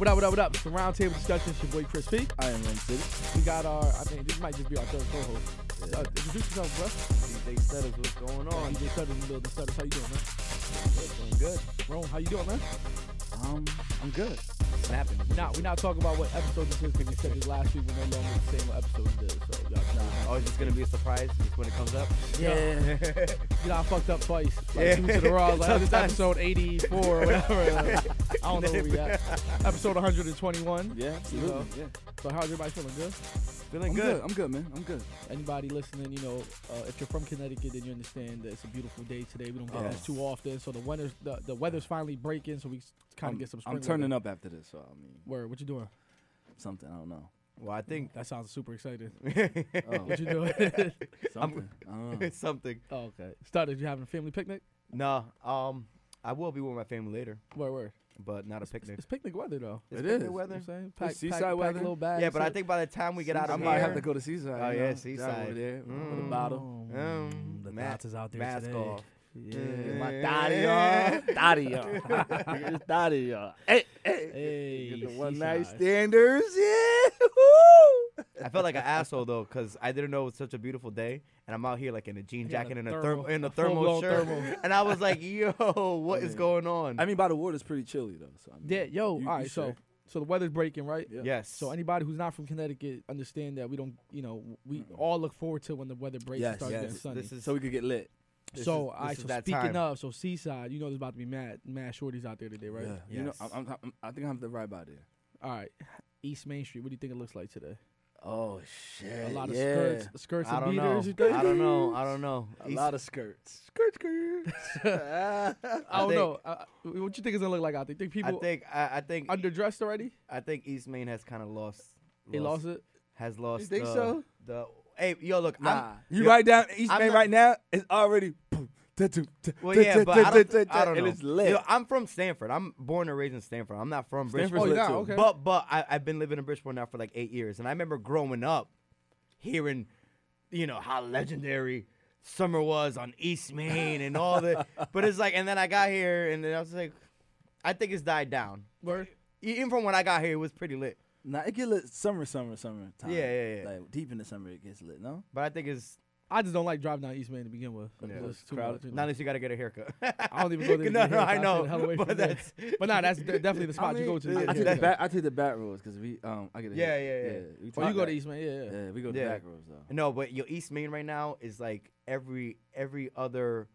What up? It's the Roundtable Discussion. It's your boy Chris P. I am Ren City. We got our, I think this might just be our third co-host. Introduce yourself, bro. DJ Stutters, what's going on? DJ Stutters in the building. Stutters, how you doing, man? Doing good. Rome, how you doing, man? I'm good. Snapping. We're not talking about what episode this is because we said this last week. We're no longer saying what episode it is. So y'all Oh, it's just gonna be a surprise just when it comes up? Yeah. You know, I fucked up twice. Like, Yeah. two weeks in a row. I was like, this is Sometimes. episode 84 or whatever. Like, I don't know where we at. Episode 121. Yeah, absolutely. You know? Yeah. So how's everybody feeling? Good? Feeling I'm good. I'm good, man. I'm good. Anybody listening, you know, if you're from Connecticut, then you understand that it's a beautiful day today. We don't get this Yes. too often. So the weather's finally breaking, so we kind of get some spring I'm turning weather. up after this, so I mean, Word, what you doing? something I don't know. Well, I think That sounds super excited. Oh, What you doing? something. I don't know. it's something. Oh, okay. Started, you having a family picnic? No, I will be with my family later, Word. but not a picnic. It's picnic weather, though. It's It picnic is. You know weather. what I'm saying? It's seaside pack a weather. little bag. Yeah, but I think by the time we get out I of might here, have to go to Seaside. Oh, you yeah, know, Seaside. over there with a Mm. bottle. The Ma- dots is out there mask today. off. Yeah, My my daddy, y'all. Daddy, y'all. It's daddy, y'all. Hey, hey. Hey, Get the one night Seaside. standers. Yeah. Woo. I felt like an asshole though, cause I didn't know it was such a beautiful day, and I'm out here like in a jean Yeah, jacket and thermal- a a thermal full-blown shirt, thermal. and I was like, "Yo, what is Yeah. going on?" I mean, by the water's pretty chilly though. So I mean, Yeah, yo, you- all you right, so sure? the weather's breaking, right? Yeah. yes. So anybody who's not from Connecticut understand that we don't, you know, we all look forward to when the weather breaks and Yes, starts yes. getting sunny. This is So we could get lit. this So, is- all right, this so is that speaking time. of, so Seaside, you know there's about to be mad shorties out there today, right? Yeah. You know, Yes. I think I have to ride by there. All right, East Main Street, what do you think it looks like today? Oh shit! A lot of yeah. skirts I and don't know. beaters, you think? I don't know. A lot of skirts. Skirt. I don't think- know. What you think it's gonna look like out there? Think people I think underdressed already? I think East Main has kind of lost. They lost it? Has lost. You think the, so? The hey, yo, look. Nah. You yo, write down East I'm Main not- right now. It's already. Well, yeah, but I don't know. And it's lit. Yo, I'm from Stanford. I'm born and raised in Stanford. I'm not from Stanford's Bridgeport. Oh, lit yeah, too. okay. But I've been living in Bridgeport now for like 8 years, and I remember growing up, hearing, you know, how legendary summer was on East Main and all the. But it's like, and then I got here, and then I was like, I think it's died down. Word? Even from when I got here, it was pretty lit. Nah, it get lit summer time. Yeah. Like deep in the summer, it gets lit. No. But I think it's I just don't like driving down East Main to begin with. Yeah. It's too Crowded. much, you know. not unless you got to get a haircut. I don't even go there. to No, get a no, haircut. I stay know, the hell away from but there. that's But nah, that's definitely the spot you go to. I get a take the haircut. back. I take the back roads because I get a Yeah, haircut. yeah. We Oh, you take go that. to East Main, yeah. Yeah, we go to Yeah. back roads though. no, but your East Main right now is like every other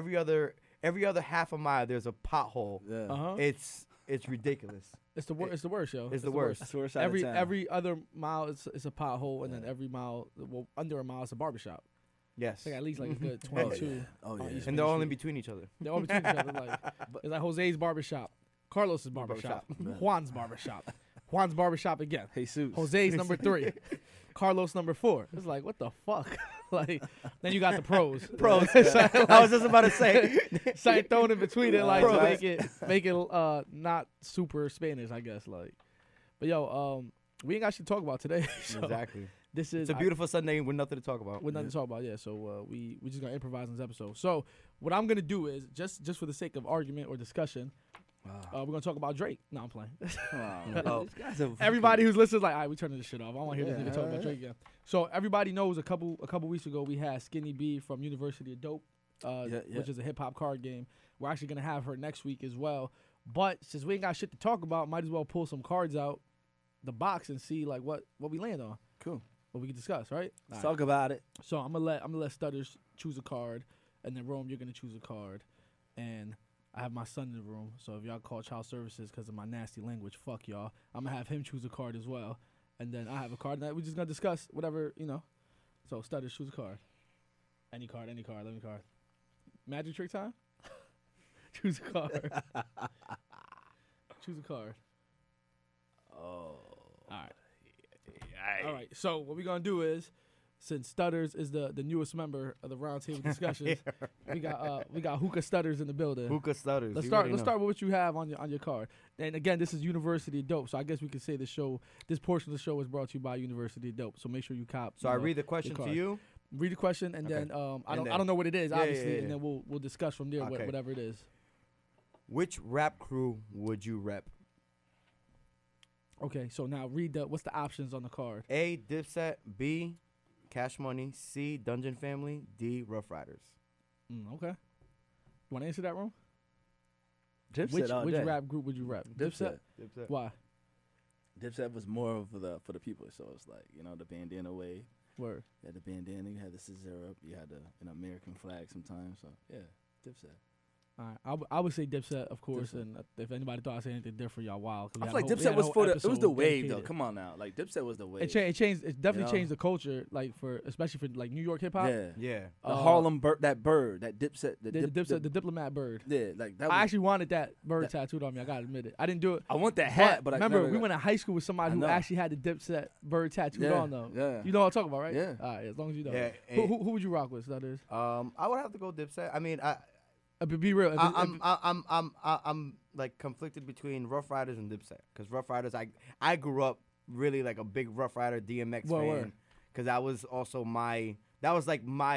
half a mile there's a pothole. Yeah. Uh-huh. It's ridiculous. It's the worst. It's the worst, yo. It's the worst. That's the worst side of town. Every other mile is a pothole, and then every mile, well, under a mile is a barbershop. Yes. It's like at least like a good 22. Oh on yeah. East And Main they're all in Street. between each other. They're all between each other. Like it's like Jose's barbershop, Carlos's barbershop, Juan's barbershop, Juan's barbershop again. Jesus. Jose's number 3, Carlos number 4. It's like what the fuck? Like then you got the pros. Pros. Something I was just about to say. something thrown in between it, like Pros. to make it not super Spanish, I guess. Like, but yo, we ain't got shit to talk about today. So Exactly. this is It's a beautiful Sunday with nothing to talk about. with nothing to talk about, yeah. So we just gonna improvise on this episode. So what I'm gonna do is just for the sake of argument or discussion, we're gonna talk about Drake. No, I'm playing. Oh. These guys are Everybody who's listening is like, all right, we turning this shit off. I want to hear this Yeah, nigga talk about Drake again. So everybody knows a couple weeks ago we had Skinny B from University of Dope, Yeah. which is a hip hop card game. We're actually gonna have her next week as well. But since we ain't got shit to talk about, might as well pull some cards out the box and see like what we land on. cool. What we can discuss, right? Let's talk about it. So I'm gonna let Stutters choose a card, and then Rome, you're gonna choose a card, and I have my son in the room. So if y'all call child services because of my nasty language, fuck y'all. I'm gonna have him choose a card as well, and then I have a card, and we're just gonna discuss whatever you know. So Stutters, choose a card. Any card, let me card. Magic trick time. Choose a card. Choose a card. Oh. All right. All right. So what we're gonna do is, since Stutters is the newest member of the roundtable discussions, we got Hookah Stutters in the building. Hookah Stutters. Let's you start. already Let's know. start with what you have on your card. And again, this is University of Dope, so I guess we could say this portion of the show is brought to you by University of Dope. So make sure you cop. So I read the question to cards. you. Read the question, and Okay. then I And don't then- know what it is, Yeah, obviously, yeah, and yeah. then we'll discuss from there Okay. whatever it is. Which rap crew would you rep? Okay, so now read what's the options on the card? A, Dipset. B, Cash Money. C, Dungeon Family. D, Rough Riders. Okay. You want to answer that, Ron? Dipset all Which day. rap group would you rap? Dipset. Dipset. Why? Dipset was more of for the people, so it's like the bandana wave. Word. You had the bandana, you had the scissor up, you had the American flag sometimes. So yeah, Dipset. All right, I would say Dipset, of course, Dipset. and if anybody thought I said anything different, y'all wild. I feel like Dipset was it was the wave though. Come on now, like Dipset was the wave. It changed. It definitely know? changed the culture, like especially for like New York hip hop. Yeah, Yeah. the Harlem bird, that Dipset, The diplomat bird. yeah, like that. Was, I actually wanted that bird tattooed on me. I gotta admit it. I didn't do it. I want that hat, but I remember never we got- went to high school with somebody I who know. actually had the Dipset bird tattooed Yeah, on them. yeah. You know what I'm talking about, right? Yeah. All right, as long as you know. Yeah, Who would you rock with? That is. I would have to go Dipset. I mean, But be real. I'm like conflicted between Rough Riders and Dipset because Rough Riders, I grew up really like a big Rough Rider DMX fan because that was also that was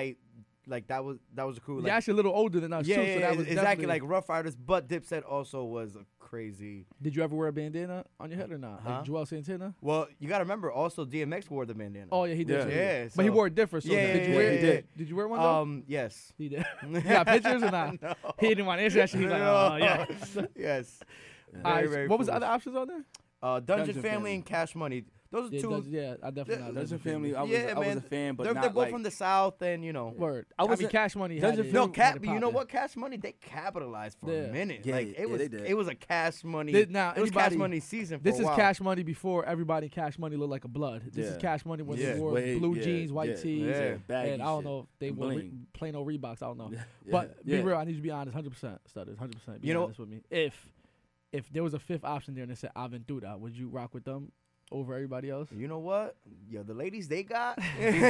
a cool. You're actually a little older than us yeah, too. yeah, So that was exactly definitely- like Rough Riders, but Dipset also was a crazy. Did you ever wear a bandana on your head or not? Huh? Like Joel Santana? Well, you gotta remember also DMX wore the bandana. Oh yeah, he did. Yeah. too. Yeah, but he so- wore it different. So Yeah, did you yeah, wear? yeah, Did, yeah. did you wear one though? Yes. He did. You got pictures or not? No. He didn't want to answer that shit. He's like, oh yeah. Yes. All right, very what was the foolish. other options on there? Dungeon Dungeon Family Family. and Cash Money. Those are Yeah, two. I definitely not. Dungeon Family. I was Yeah, I was man. a fan, but They're not both like from the South, and Word. I I mean, wasn't- Cash Money. Dungeon had it- No, had it you know poppin'. what? Cash Money, they capitalized for Yeah. a minute. Yeah, like yeah, it was, they did. it was a Cash Money. Now, it was Cash anybody- Money season. For This a is while. Cash Money before everybody in Cash Money looked like a blood. This is Yeah. Cash Money when Yeah. they wore Way- blue yeah, jeans, white yeah, tees, yeah, baggy and I don't shit. know if they And wore bling. plain old Reeboks. I don't know. Yeah, But be yeah. real, I need you to be honest, 100%, Stutters, 100%. Be You know- honest with me. If there was a fifth option there and it said Aventura, would you rock with them over everybody else? You know what? Yo, the ladies they got,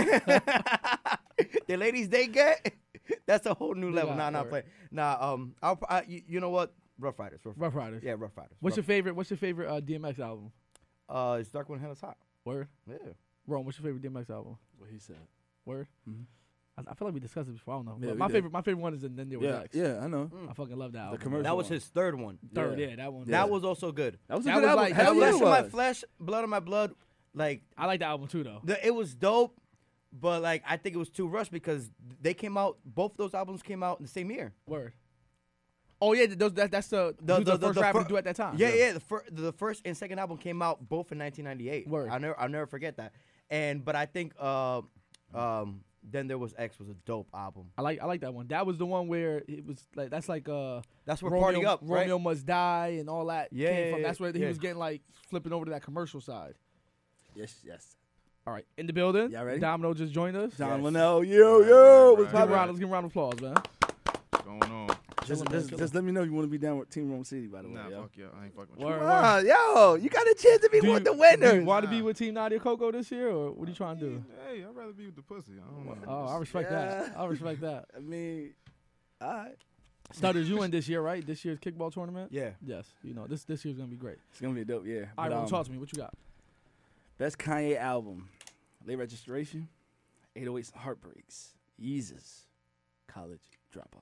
the ladies they get, that's a whole new They level. got Nah, not word. playing. Nah, you know what? Rough Riders. Rough Riders. Yeah, Rough Riders. What's your favorite DMX album? It's Dark When Hell is Hot. Word. Yeah. Rome, what's your favorite DMX album? What he said. Word. Mhm. I feel like we discussed it before. I don't know. Yeah, But we my did. favorite one is And Then There Was Yeah, X. yeah, I know. I fucking love that album. commercial. That was one. his third one. Third, Yeah. yeah, that one. Yeah. That was also good. That was That a good was album. like- Hell that yeah, Flesh it of My was. Flesh, Blood of My Blood. Like I like the album too, though. it was dope, but like I think it was too rushed because they came out. Both those albums came out in the same year. Word. Oh yeah, that's the first rapper to do at that time. Yeah. The first and second album came out both in 1998. Word. I'll never forget that. But I think Then There Was X was a dope album. I like that one. That was the one where it was like that's like That's where Romeo, Party Up, right? Romeo Must Die and all that Yeah, came from. yeah, That's where he yeah. was getting like flipping over to that commercial side. Yes. All right, in the building. Y'all ready? Domino just joined us. John Yes. Linnell, yo, what's Let's give him a poppin'? round. Let's give him a round of applause, man. What's going on? Just let me know you want to be down with Team Rome City, by the way. Nah, yo. fuck yeah. I ain't fucking with Word, you. word. Yo, you got a chance to be Do with the you winners. want to be Nah. with Team Nadia Coco this year, or what are you trying to do? Hey, I'd rather be with the pussy. I don't know. Oh, I respect that. I respect that. I mean, all right. Stutters, you in this year, right? This year's kickball tournament. Yeah. Yes. You know this year's gonna be great. It's gonna be a dope year. All right, But, well, talk to me. What you got? best Kanye album: Late Registration, 808s and Heartbreaks, Yeezus, College Dropout.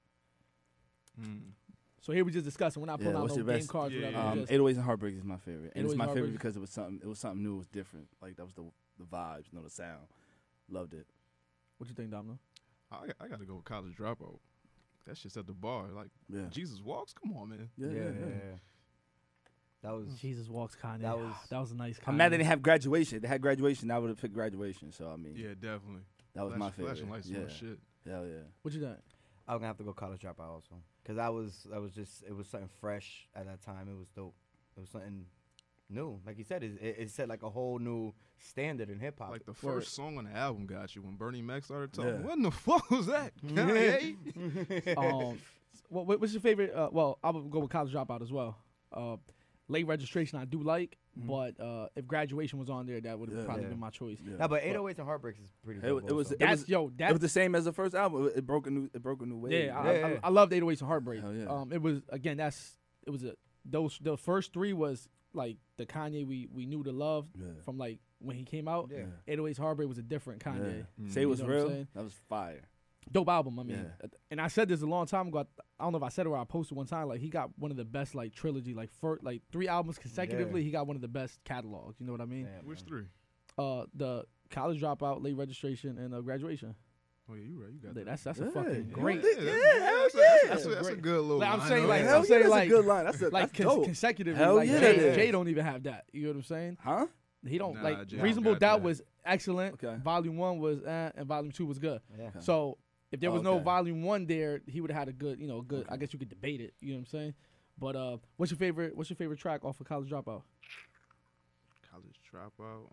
So here we just discussing. We're not pulling Yeah, out what's no your game best? cards. Yeah, Whatever. Just- 808s and Heartbreaks is my favorite, and 808s it's my favorite Heartbreaks. because it was something new, it was different. Like that was the vibes, the sound. Loved it. What you think, Domino? I got to go with College Dropout. That shit set the bar. Like, Yeah. Jesus Walks? Come on, man. Yeah. That was Jesus Walks Kanye. That That was- was a nice. Kanye. I'm mad they didn't have graduation. They had graduation. I would have picked graduation. So I mean, Yeah, definitely. that was my favorite. Flashing lights yeah. on shit. Hell yeah. What you think? I'm gonna have to go College Dropout also because that was just it was something fresh at that time. It was dope. It was something new. Like you said, it set like a whole new standard in hip hop. Like the Word. first song on the album got you when Bernie Mac started talking. Yeah. What in the fuck was that? Kanye? What's your favorite? Well, I would go with College Dropout as well. Late Registration I do like, but if Graduation was on there, that would have Yeah. probably Yeah. been my choice. Yeah. No, but 808s and Heartbreaks is pretty It dope. was- it was- also. That's was- yo. It That's was the same as the first album. It broke a new wave. yeah. Yeah. I loved 808s and Heartbreak. Hell yeah. It was again. The first three was like the Kanye we knew to love Yeah. from like when he came out. Yeah. 808s Heartbreak was a different Kanye. Say it was You know what I'm real. saying? That was fire. Dope album. I mean, Yeah. and I said this a long time ago. I don't know if I said it or I posted one time. Like he got one of the best like trilogy, like 3 albums consecutively. He got one of the best catalogs. You know what I mean? Which 3? The College Dropout, Late Registration, and Graduation. Oh, yeah, you right. You got that. That's a Yeah. fucking Yeah. great. That's a good little Like, I'm line. saying, like, Hell I'm yeah, saying, that's like- a good line. That's Like that's dope. consecutively. Hell like yeah, Jay, that is. Jay don't even have that. You know what I'm saying? Huh? He don't Nah, like Jay don't Reasonable got Doubt that. was excellent. Okay. Volume 1 was and Volume 2 was good. Yeah. So if there was no Okay. Volume 1 there, he would have had a good, good. I guess you could debate it. You know what I'm saying? But what's your favorite track off of College Dropout? College Dropout.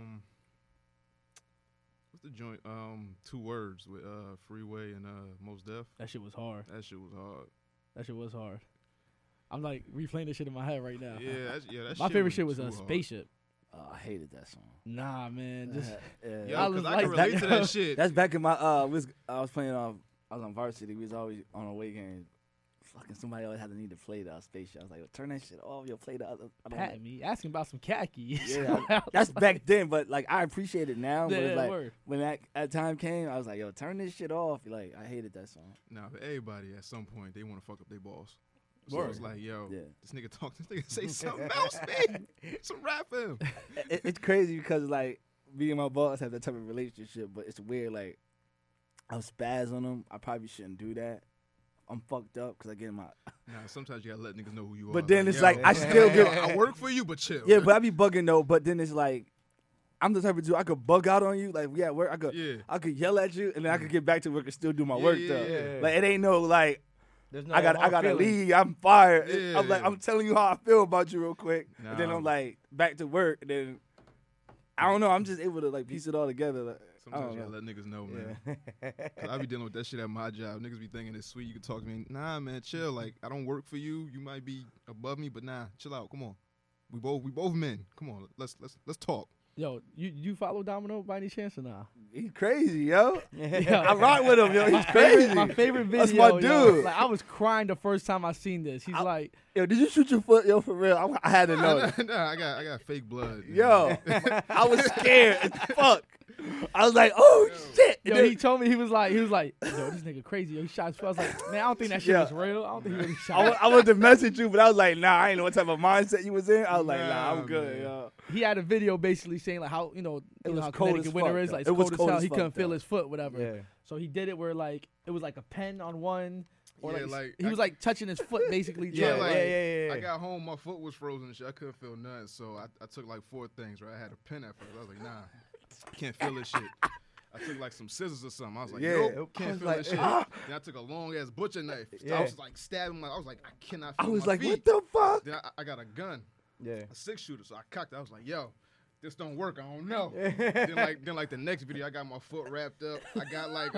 What's the joint? 2 Words with Freeway and Mos Def. That shit was hard. That shit was hard. That shit was hard. I'm like replaying this shit in my head right now. Yeah, that My favorite shit was too a hard. Spaceship. Oh, I hated that song. Nah, man. Just Yeah. Yo, I 'cause was I like can relate that. to that shit. That's back in my I was playing I was on varsity. We was always on away games. Fucking somebody always had to need to play the spaceship. I was like, turn that shit off. Yo, play the other. I don't patting me, asking about some khaki. Yeah, that's back then, but like I appreciate it now. But Yeah, it's like word. when that time came, I was like, yo, turn this shit off. Like I hated that song. Nah, but everybody at some point they want to fuck up their boss. So Word. it's like, yo, Yeah. this nigga say something else, man. Some rap him. It's crazy because like me and my boss have that type of relationship, but it's weird. Like I'm spaz on him. I probably shouldn't do that. I'm fucked up because I get in my. Nah, sometimes you gotta let niggas know who you are. But then it's yo, like I still yo, get. I work for you, but chill. Yeah, but I be bugging though. But then it's like I'm the type of dude I could bug out on you. Like we at work, I could yell at you, and then I could get back to work and still do my work though. yeah. Like it ain't no like There's no I got hard to feelings. leave. I'm fired. Yeah. I'm like I'm telling you how I feel about you real quick, and then Nah. I'm like back to work. And then I don't know. I'm just able to like piece it all together. Like, I Sometimes don't you gotta know. let niggas know, man. Cause I be dealing with that shit at my job. Niggas be thinking it's sweet. You can talk to me. Nah, man, chill. Like I don't work for you. You might be above me, but nah, chill out. Come on. We both men. Come on. Let's talk. Yo, you follow Domino by any chance or nah? He's crazy, yo. Yeah. I rock with him, yo. He's crazy. My favorite video. That's my yo, dude. like I was crying the first time I seen this. He's like, Yo, did you shoot your foot, yo? For real, I had to know. Nah, I got fake blood. man. Yo, I was scared as fuck. I was like, oh shit. And yo, then- he told me he was like, yo, this nigga crazy. Yo, he shot his foot. I was like, man, I don't think that shit Yeah. was real. I don't think he really I, shot. wa- I wanted to message you, but I was like, nah, I ain't know what type of mindset you was in. I was like, nah, Nah, I'm good, man. yo. He had a video basically saying like how It was how cold Connecticut as winter fuck, is though. like It it's was cold as cold hell. as He fuck, couldn't feel though. his foot, whatever. Yeah. So he did it where like it was like a pen on one, or Yeah, like, like, he was like touching his foot basically. Yeah, trying to, like yeah. I got home, my foot was frozen and shit. I couldn't feel nothing, so I took like 4 things. Right, I had a pen at first. I was like, nah, can't feel this shit. I took like some scissors or something. I was like, Yeah. nope, I can't was feel like, this shit. ah. Then I took a long ass butcher knife. Yeah. I was like stabbing. I was like, I cannot. I Feel was my like, feet. what the fuck? Then I got a gun, Yeah. a 6-shooter. So I cocked it. I was like, yo, this don't work. I don't know. then like the next video, I got my foot wrapped up. I got like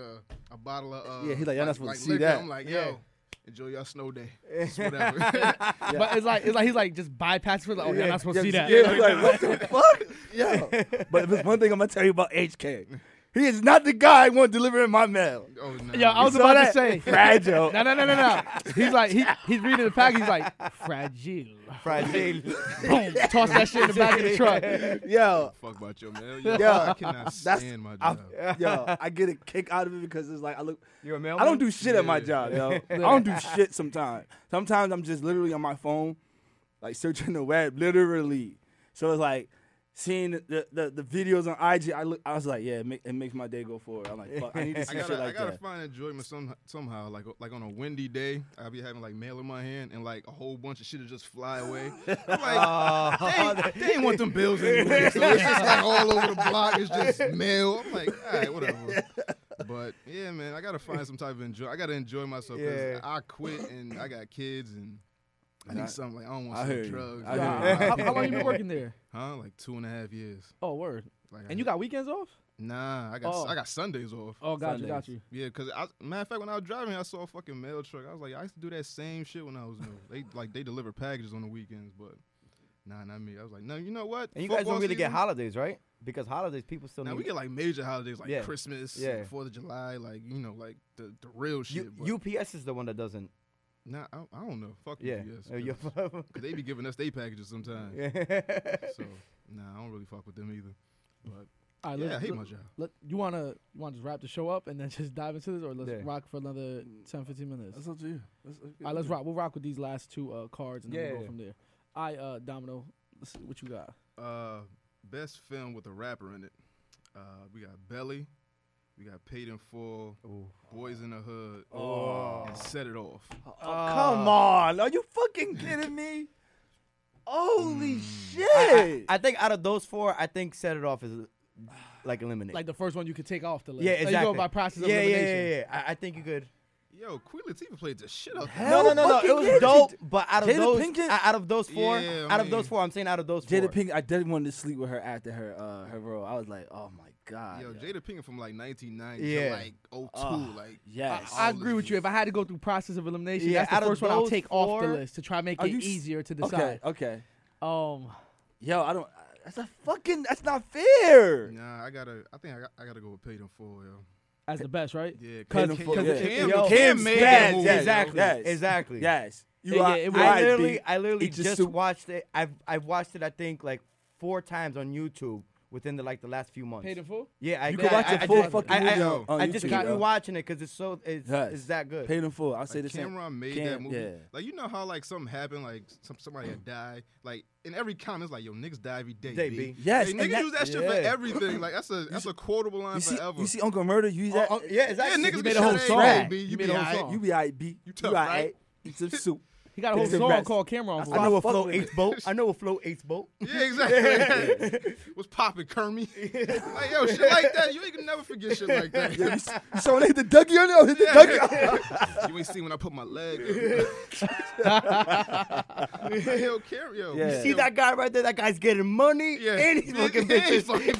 a bottle of Yeah, he's like, y'all not supposed to see liquor. that. I'm like, Yeah. yo, enjoy your snow day. It's whatever. But it's like he's like just bypassing it. Like, oh, you're not supposed to see that. Yeah, like, what the fuck? Yeah. But there's one thing I'm gonna tell you about HK. He is not the guy who want delivering my mail. Oh, no. Yo, I was You saw about to that? say Fragile. No. He's like he's reading the pack. He's like fragile. Fragile. Boom. Toss that shit in the back of the truck. Yo, Fuck about your mail. Yo, Yeah. I cannot that's stand my I, job. I get a kick out of it because it's like You're a mailman? I don't do shit at my Yeah. job, yo. I don't do shit sometimes. Sometimes I'm just literally on my phone, like searching the web, literally. So it's like seeing the videos on IG. I was like, yeah, it makes my day go forward. I'm like, fuck, I need to see shit I like gotta that. find enjoyment somehow. Like on a windy day, I'll be having like mail in my hand and like a whole bunch of shit will just fly away. I'm like, they ain't want them bills anyway. So it's just like all over the block. It's just mail. I'm like, all right, whatever. But yeah, man, I gotta find some type of enjoy. I gotta enjoy myself because Yeah. I quit and I got kids and I Nah, need something like I don't I want to hear sell you. drugs. I Nah, hear you. how long you been working there? Huh? Like 2.5 years. Oh, word. Like And you got weekends off? Nah, I Oh. got Sundays off. Oh, got Sundays. you. Yeah, cause matter of fact, when I was driving, I saw a fucking mail truck. I was like, I used to do that same shit when I was new. They deliver packages on the weekends, but nah, not me. I was like, no, you know what? And you guys Football don't really get season? holidays, right? Because holidays, people still Now need. we get like major holidays like Yeah. Christmas, Yeah. 4th of July, like like the real shit. but UPS is the one that doesn't. nah, I don't know. Fuck Yeah. UPS. You- Cause they be giving us their packages sometimes. Yeah. So nah, I don't really fuck with them either. But All right, Yeah, I hate my job. You wanna just wrap the show up and then just dive into this, or let's Yeah. rock for another 10, 15 minutes? That's up to you. All right, let's rock. We'll rock with these last two cards and then we'll Yeah. go from there. All right, Domino, let's see what you got. Best film with a rapper in it. We got Belly. We got Paid in Full. Boys in the Hood. And Set It Off. Oh, come on. Are you fucking kidding me? Holy shit. I think out of those four, I think Set It Off is like eliminated. Like the first one you could take off the list. yeah, Like, exactly. you go by process of yeah, elimination. yeah. I think you could. Yo, Queen Latifah played the shit out there. Hell No. fucking It was yeah. dope, but out of Jada those, Pinkett? out of those four, Yeah, out of man. those four, I'm saying out of those four. Jada Pinkett, I didn't want to sleep with her after her role. I was like, oh my God. Yo, Jada Pinkett from like 1990 Yeah. to like 02. Like, Yes. I agree with you. If I had to go through process of elimination, Yeah, that's out the of first one I'll those take off the four- list to try to make Are it you s- easier to Okay, decide. okay. Um, Yo, I don't. That's not fair. nah, I think I gotta go with Paid in Full, yo. as the best, right? Yeah, Paid in Cam, Full, Cam, yeah. Cam, Yo, Cam Cam's made bad, that movie. yes, yo. Exactly. Yes. Exactly. Yes. You Yeah, are. it was- I literally Eat your just soup. watched it. I've watched it. I think like 4 times on YouTube within the last few months. Paid in full. Yeah, You can watch a full fucking movie on I just YouTube, keep yo. rewatching it because it's Yes. that good. Paid in full. I'll say the Like same. Cameron made Cam- that movie. yeah. Like, you know how like something happened, like somebody had died. Like in every comment, it's like, yo, niggas die every day. Day, B. B. Yes, Hey, and niggas that- use that shit for yeah. everything. Like that's a quotable line You see, forever. you see Uncle Murder use that. Yeah, yeah, exactly. niggas He get made a whole shot song. every day, B. He You made be a whole alright. song. You be alright, B. You tough, alright. right? Eat some soup. He got a whole It's the song best. called Cameron I Full. I know a fuck float with eighth boat. I know a float eighth boat. Yeah, exactly. What's poppin', Kermie? Like, yo, shit like that. You ain't gonna never forget shit like that. You saw when they hit the Dougie on there? Hit the Dougie. You ain't see when I put my leg up. Yo, Cam, yo. Yeah. You see that guy right there? That guy's getting money Yeah. and he's fucking Yeah, he's bitches. fucking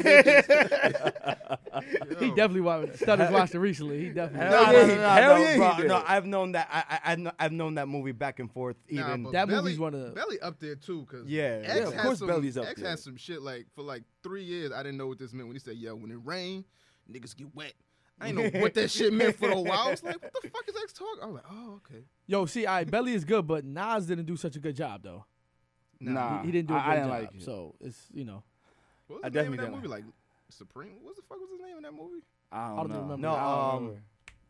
bitches. He Yo. definitely watched. Stutters watched it recently. He definitely. Hell yeah, he- hell yeah, he bro. did. No, I've known that. I've known that movie back and forth. Nah, Even but That Belly, movie's one of the- Belly up there too, cause Yeah. X Yeah, of had course some, Belly's up X there. had some shit like for like 3 years. I didn't know what this meant when he said, "Yo, when it rain, niggas get wet." I didn't know what that shit meant for a while. I was like, "What the fuck is X talking?" I was like, "Oh, okay." Yo, see, Belly is good, but Nas didn't do such a good job though. Nah, He didn't do a I good didn't job. like it. So it's What was I the name definitely of that don't. movie? Like Supreme? What the fuck was his name in that movie? I I don't don't know. remember. No, I don't remember.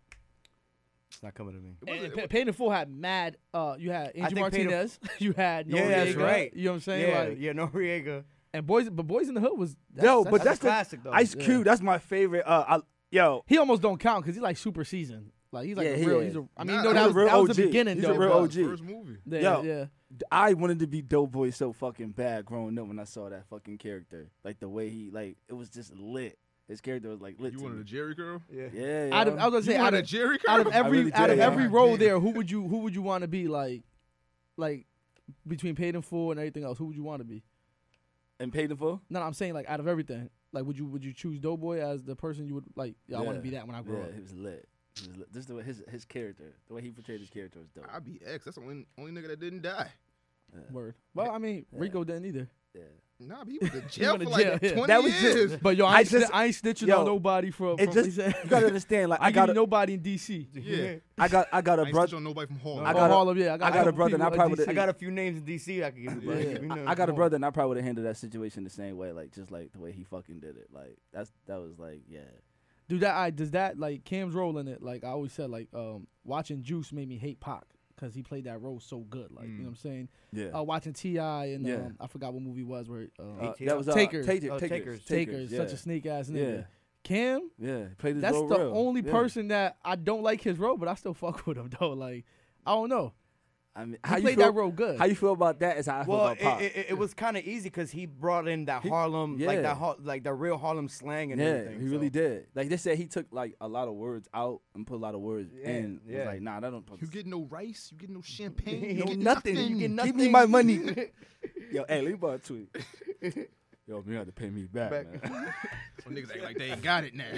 it's not coming to me. It And wasn't- Paid in Full had mad. You had Angie think Paid in- Martinez. You had Noriega. Yeah, that's right. You know what I'm saying? Yeah, Like, yeah, Noriega. and Boys in the Hood was. Yo, but That's that's a the classic though. Ice Yeah. Cube. That's my favorite. Yo, he almost don't count because he's like super seasoned. Like he's like Yeah, a he real. is. He's a. I mean, Nah, no, he's that a was, real that was the OG. beginning He's a though. real but- OG. First movie. Yeah, Yo. yeah. I wanted to be Doughboy so fucking bad growing up when I saw that fucking character. Like the way he it was just lit. His character was like lit. You to wanted a me. Jerry curl? Yeah. Yeah. I was gonna say You out wanted a of, Jerry out curl? of every really out of did. every God role damn. there, who would you want to be like between Paid in Full and everything else? Who would you want to be? And paid in full. No, I'm saying like out of everything. Like would you choose Doughboy as the person you would like? Yeah, I want to Yeah. be that when I grow Yeah, up. he was lit. He was lit. Just the way his character, the way he portrayed his character was dope. I'd be X. That's the only nigga that didn't die. Word. Well, I mean Yeah. Rico didn't either. Yeah. Nah, but he went to jail went for to like jail, yeah. 20 That was just- years. But yo, I I ain't just- snitching yo, on nobody from. It he just said, you gotta understand. Like I I give you got nobody in DC. Yeah. I got a I ain't brother. snitch on nobody from Hall. I Or got a- Harlem, yeah. I got a couple brother and I people probably in would've- I DC. got a few names in DC I can give you. Bro. Yeah. You know, I got a come on. brother and I probably would have handled that situation the same way, like just like the way he fucking did it. Like that was like Dude, does that like Cam's role in it? Like I always said, like watching Juice made me hate Pac because he played that role so good. Like you know what I'm saying? yeah. Watching T.I. and Yeah. I forgot what movie it was where That was Takers. Takers. Taker's yeah. such a snake ass nigga. Yeah. Cam, Yeah, he played his that's role the real. only Yeah. person that I don't like his role, but I still fuck with him though. Like I don't know, I mean, he how you played feel? that role good. How you feel about that? Is how I feel Well, about Pop. it was kind of easy because he brought in that He- Harlem, yeah. like the real Harlem slang and Yeah, everything. he really did. Like they said, he took like a lot of words out and put a lot of words Yeah, in. It yeah. was like, nah, that don't. You get no rice, you get no champagne, You you no get nothing. nothing. You get Give me nothing. my money. Yo, hey, leave a tweet. Yo, you have to pay me back, Back. man. Some niggas act like they ain't got it now.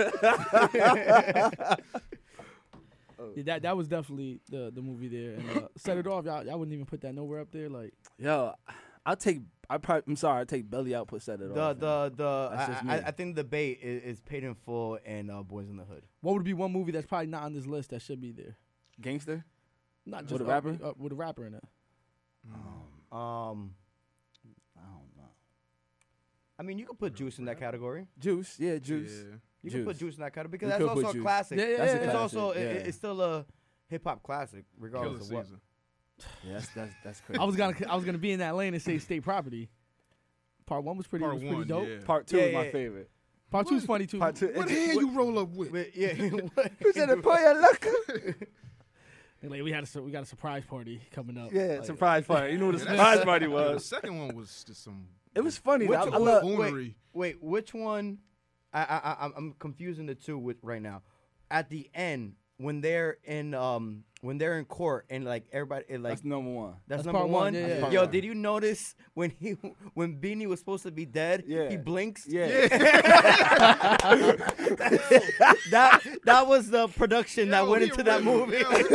Yeah, that was definitely the movie there. And Set It Off, y'all wouldn't even put that nowhere up there. Like Yo, I'm sorry, I take Belly out, put Set It Off. That's just me. I think the debate is Paid in Full and Boys in the Hood. what would be one movie that's probably not on this list that should be there? Gangster. Not With just a rapper? with a rapper in it. Um, I don't know. I mean, you could put Juice in that category. Juice, yeah, Juice. Yeah. You can put Juice. Juice in that category because You that's could put also a Juice. classic. Yeah, yeah, That's a yeah. It's classic, also yeah. it's still a hip hop classic, Killer regardless of what. Caesar. Yeah, that's crazy. I was gonna be in that lane and say state property. Part 1 was pretty Part was pretty one, dope. yeah. Part 2 Yeah, is my yeah. favorite. Part 2 is funny too. Part 2. What hand you roll up with? But yeah, Who said it? Pull your look. And, like, we got a surprise party coming up. Yeah, Like, surprise party. You know what a Yeah, that's- surprise party The was? second one was just some. It was funny. Which I one- love. Foolery. wait, which one? I'm confusing the two with right now. At the end, when they're in court and like everybody like That's number one. that's That's number part one, one. yeah, That's yeah. part Yo, one. did you notice when Beanie was supposed to be dead? Yeah. He blinks. Yeah. that was the production that Yo, went he into that really- movie.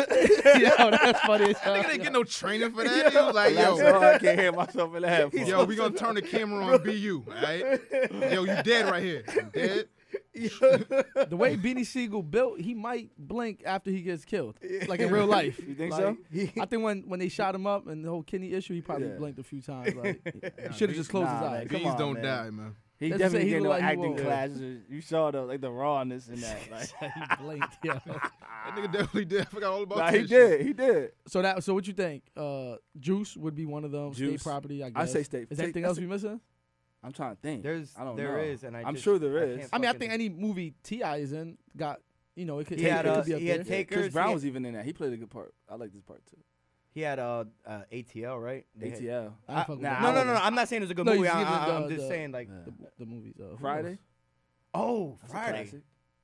Yo, that's funny as hell. Nigga didn't get no training for that. He was like, That's yo, all I can hear myself in the headphones. yo, we gonna turn the camera on BU, all right? Yo, you dead right here. You dead? The way Beanie Siegel built, he might blink after he gets killed, like in real life. You think Like, so? I think when they shot him up and the whole kidney issue, he probably Yeah. blinked a few times. Like, should have just closed his Nah, eyes. man. Come Bees on, don't man. die, man. He That's definitely what I'm saying, he getting no look like he acting won't. classes. You saw the rawness in that. Like, he blinked. Yeah. That nigga definitely did. I forgot all about nah, that he shit. did. He did. So what you think? Juice would be one of them. State Juice. property. I guess. I say state. Is state- anything that's else we missing? I'm trying to think. There know. is, and I'm sure there is. can't I mean, I fucking- think any movie T.I. is in got, it could, He had, it could be up he there. had Takers. Chris Brown he was even in that. He played a good part. I like this part too. He had ATL, right? They had- ATL. I don't fuck with Nah, that. No. I'm not saying it's a good No, movie. you see I'm the- just saying like, Yeah. The movies. Who Friday. else? oh, That's a Friday. classic.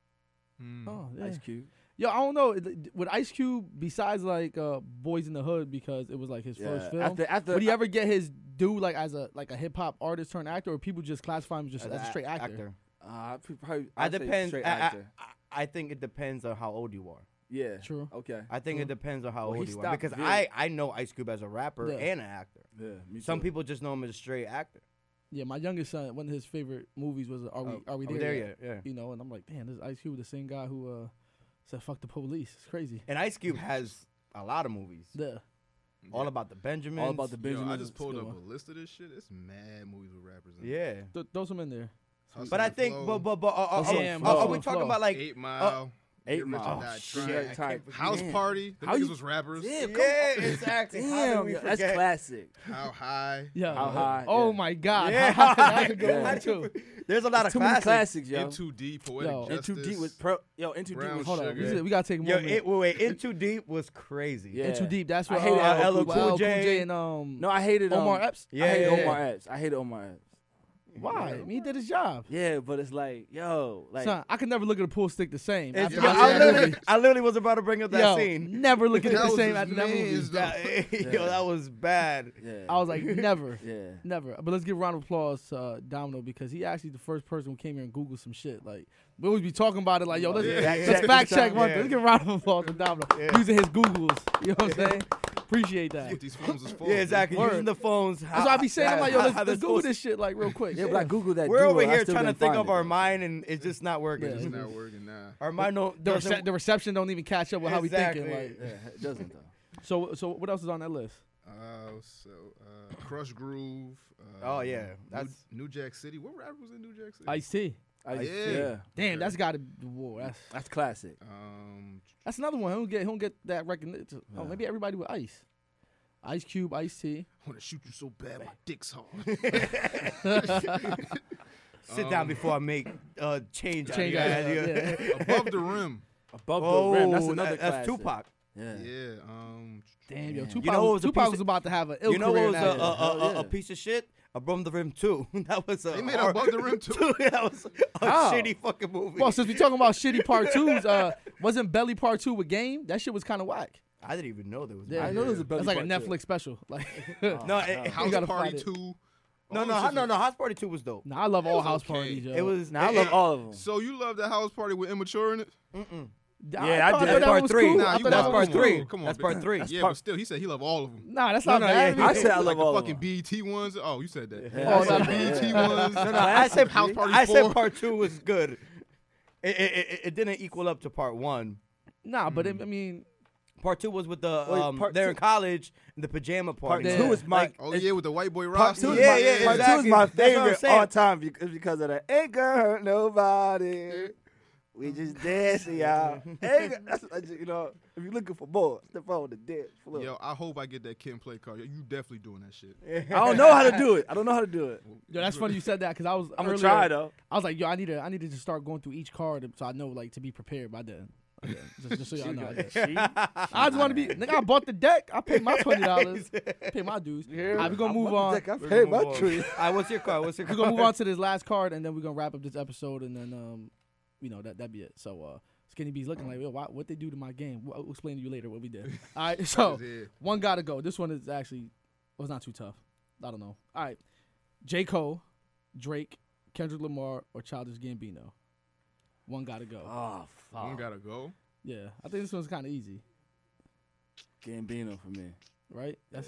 Mm. Oh, yeah. Ice Cube. Yo, I don't know. Would Ice Cube, besides like Boys in the Hood, because it was like his first film, After would he ever get his due like as a hip hop artist turned actor, or people just classify him just as a straight actor? probably, I I'd say depends. straight I actor. think it depends on how old you are. Yeah. True. Okay. I think it depends on how Well, he old you are stopped because very- I know Ice Cube as a rapper Yeah. and an actor. Yeah. Me Some too. people just know him as a straight actor. Yeah, my youngest son, one of his favorite movies was Are We There Yet? Yeah. And I'm like, damn, this Ice Cube, the same guy who said fuck the police. It's crazy. And Ice Cube has a lot of movies. Yeah. All about the Benjamins. All about the Yo, Benjamin. I just pulled good up one. a list of this shit. It's mad movies with rappers in it. Yeah. Throw some in there. Hustle But I and think, Flow, but Damn, are Hustle we and talking Flow. about like 8 Mile, 8 Get Rich or Mile. Die shit, Trying, I can't House forget. Party. The How niggas you- was rappers. Yeah, come Yeah, on. exactly. How Damn, did we that's forget? classic. How High. Yeah. How High, Oh yeah. my God. Yeah. That's a good Yeah. one too. There's a lot of Too many classics. classics, yo. In Too Deep, Poetic Yo. Justice. In Too Deep was In Too Deep Brown was Hold on. Sugar. We gotta take a Yo, moment. wait. In Too Deep was crazy. Yeah. In Too Deep. That's I what hated LL Cool LL J. and No, I hated Omar Epps. Yeah, I hated yeah, Omar Epps. I hated Omar Epps. Why? I mean, he did his job. Yeah, but it's like, yo, like Son, I could never look at a pool stick the same. It's, after yo, watching I, that literally, movie. I literally was about to bring up that Yo, scene. never look at it That the was same his after that movie. man's, though. Yo, that was bad. yeah. I was like, never. yeah. Never. But let's give a round of applause to Domino because he actually the first person who came here and Googled some shit. Like, we always be talking about it like, yo, let's, Yeah. let's fact check one Yeah. thing. Let's give a round of applause to Domino. Yeah. Using his Googles. You know what I'm saying? Appreciate that. What these phones is for. Yeah, exactly. Word. Using the phones. That's what I be saying. I'm like, yo, let's they're Google supposed- this shit like real quick. Yeah, but I Googled that. We're over duo, I here still trying to didn't think find of it, our though. mind, and it's just not working. Yeah. It's not working now. Our mind don't. The, doesn't- the reception don't even catch up with how we thinking. Exactly. Like, Yeah, it doesn't though. so what else is on that list? Crush Groove. Oh, yeah. That's New Jack City. What rapper was in New Jack City? Ice-T. Yeah. Damn, Okay. that's got to. Whoa, that's classic. that's another one. He don't get that recognition. Oh, Yeah. maybe everybody with Ice. Ice Cube, Ice-T. I want to shoot you so bad, my dick's hard. sit down before I make change. Change out out, of your yeah. idea. Above the Rim. Above Oh, the rim. That's another that's classic. Tupac. Yeah. Yeah. Damn, yo, Yeah. Tupac, You know what was a Tupac piece was of- about to have an ill You know career what was in that. Hell yeah. a piece of shit? Above the Rim 2. That was a They made hor- Above the Rim too. that was a How? shitty fucking movie. Well, since we talking about shitty part twos, wasn't Belly Part 2 with Game? That shit was kind of whack. I didn't even know there was. Yeah. I know there's a Belly That's like a Part two. Netflix special. Like, No, House gotta Party find it. 2. no, All no, this shit no. House Party 2 was dope. nah, I love It all was house okay. parties, yo. It was. Now I love all of them. So you love the House Party with Immature in it? Yeah, I thought did. that Part was three. cool. Nah, I you thought that's that love was part them cool. three. all. Come on, That's big part man. 3. Yeah, part- but still, he said he loved all of them. Nah, that's No, not no, bad. yeah, I said I Like love the all of fucking them. BET ones. Oh, you said that. Yeah, Oh, I said no, that. BET ones. No, I said House Party I 4. said part 2 was good. It didn't equal up to part 1. Nah, but I mean, Part 2 was with the Part they're two- in college, the pajama Part party. Yeah. 2 is my Like, Oh yeah, with the white boy Part Ross. two is Yeah, my, yeah, part two is exactly. my That's what I'm favorite saying. all time because of that. Ain't gonna hurt nobody. We just dancing, y'all. That's you know, if you're looking for more, step on the dance floor. Yo, I hope I get that Ken Play card. Yo, you definitely doing that shit. I don't know how to do it. I don't know how to do it. Yo, that's funny you said that because I was. I'm gonna earlier- try though. I was like, yo, I need to just start going through each card so I know like to be prepared. But I didn't. Just so y'all know. I didn't. I just want to be. Nigga, I bought the deck. I paid my $20. Paid my dues. All right, we're gonna move on. I paid my tree. All right, what's your card? We're gonna move on to this last card, and then we're gonna wrap up this episode, and then you know that'd be it. So Skinny B's looking like, yo, what they do to my game? We'll explain to you later what we did. All right, so Yeah. one gotta go. This one is actually was not too tough. I don't know. All right, J. Cole, Drake, Kendrick Lamar, or Childish Gambino. One gotta go. Oh fuck. One gotta go. Yeah, I think this one's kind of easy, Gambino for me. right? That's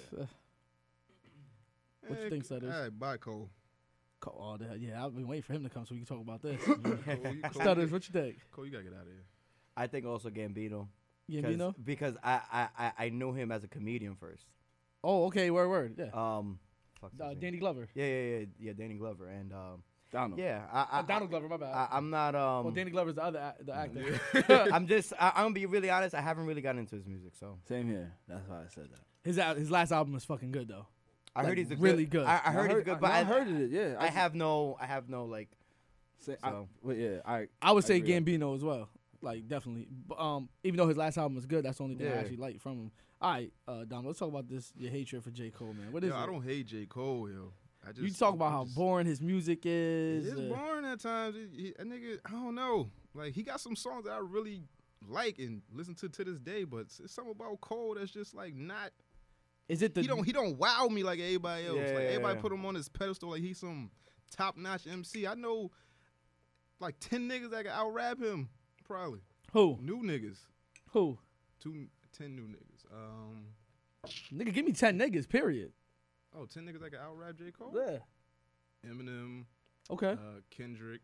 what you think, Stutters? All right, bye, Cole. Oh, yeah, I've been waiting for him to come so we can talk about this. Cole, Stutters, what you think? Cole, you gotta get out of here. I think also Gambino. Gambino? Because I knew him as a comedian first. Oh, okay, word. Yeah. Fuck his name. Danny Glover. Yeah, Danny Glover, and Donald. yeah, Donald Glover, my bad. I'm not well, Danny Glover's the other the actor. I'm gonna be really honest. I haven't really gotten into his music, so Same here. That's why I said that. His last album is fucking good though. I Like, heard he's a really good. I heard he's good, but I heard it. Yeah. I have no like. Say, So. well, yeah. I would say agree. Gambino as well. Like definitely. But, even though his last album was good, that's the only thing I Yeah. actually liked from him. All right, Dom, let's talk about this. Your hatred for J. Cole, man. What is Yo, it? I don't hate J. Cole, yo. I just, You talk about I how just- boring his music is. It's boring at times. A nigga, I don't know. Like he got some songs that I really like and listen to this day, but it's something about Cole that's just like not. Is it the? He don't wow me like everybody else. Like everybody Yeah. put him on his pedestal like he's some top notch MC. I know like 10 niggas that can out rap him. Probably Who? new niggas. Who? 10 new niggas. Nigga, give me 10 niggas. Period. 10 niggas that can out rap J. Cole. Yeah. Eminem, Okay. Kendrick.